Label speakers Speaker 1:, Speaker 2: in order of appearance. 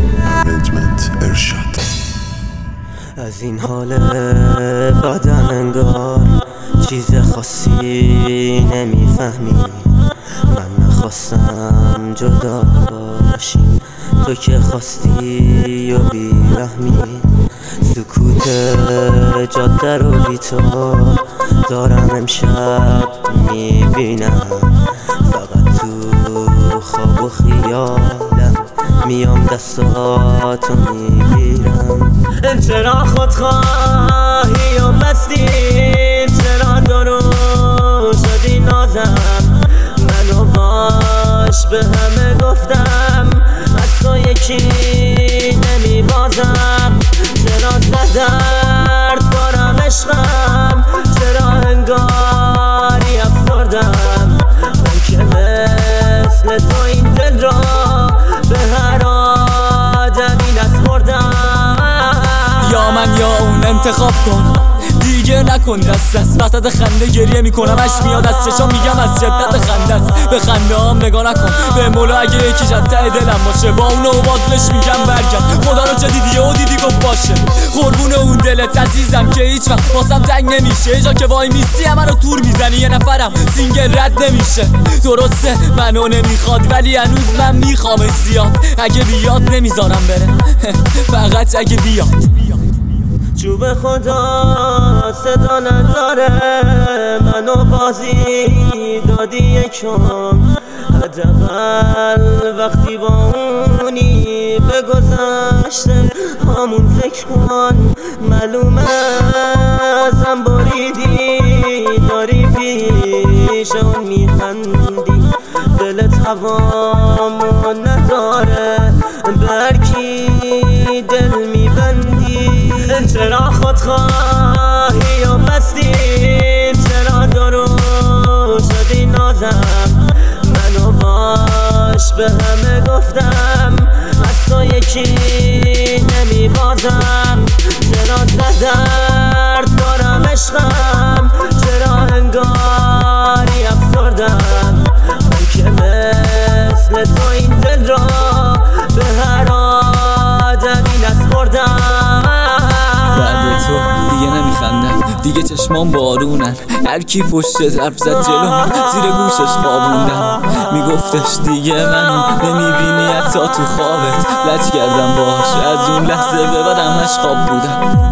Speaker 1: Arrangement ارشاد.
Speaker 2: از این حال بدم انگار چیز خاصی نمیفهمی. من نخواستم جدا باشیم، تو که خواستی و بیرحمی. سکوت جاده رو بی تو دارم امشب میبینم. فقط تو خواب و خیالم میام دستاتو میگیرم. چرا خودخواهی و بستی، چرا درو شدی نازم. منو باش به همه گفتم، از تو یکی نمیبازم. چرا درد بارم عشقم، چرا انگاری افسردم. من که مثل تو این دل را به هر آدمی نسپردم.
Speaker 3: یا من یا اون انتخاب کن، دیگه نکن دست وسط خنده گریه میکنم. اش میاد از چشام میگم از شدت خنده است. به خنده هم نگاه نکن، به مولا اگه یکی ته دلم باشه با اونو بازش میگم برگرد. خدا رو چه دیدی و دیدی گفت باشه. قربون اون دلت عزیزم که هیچ وقت واسم تنگ نمیشه. یه جا که وای میستی همه رو تور میزنی، یه نفرم سینگل رد نمیشه. درسته منو نمیخواد ولی هنوز من میخوامش زیاد. اگه بیاد نمیذارم بره فقط اگه بیاد.
Speaker 2: چوب خدا صدا نداره، منو بازی دادی یکم. حداقل وقتی با اونی به گذشته همون فکر کن. معلومه ازم بریدی، داری پیش اون میخندی. دلت هوامو نداره، برکی دل میبندی. چرا خودخواهی و بستی، چرا درو شدی نازم. منو باش به همه گفتم، از تو یکی نمیبازم. چرا درد دارم عشقم، چرا انگاری افسردم. من که مثل تو این دل را به هر آدمی نسپردم.
Speaker 3: بعد تو دیگه نمیخندم، دیگه چشمام بارونن. هر کی پشت حرف زد جلو زیر گوشش خوابوندم. میگفتش دیگه منو نمیبینی حتی تو خوابت. لج کردم باهاش، از اون لحظه به بعد همش خواب بودم.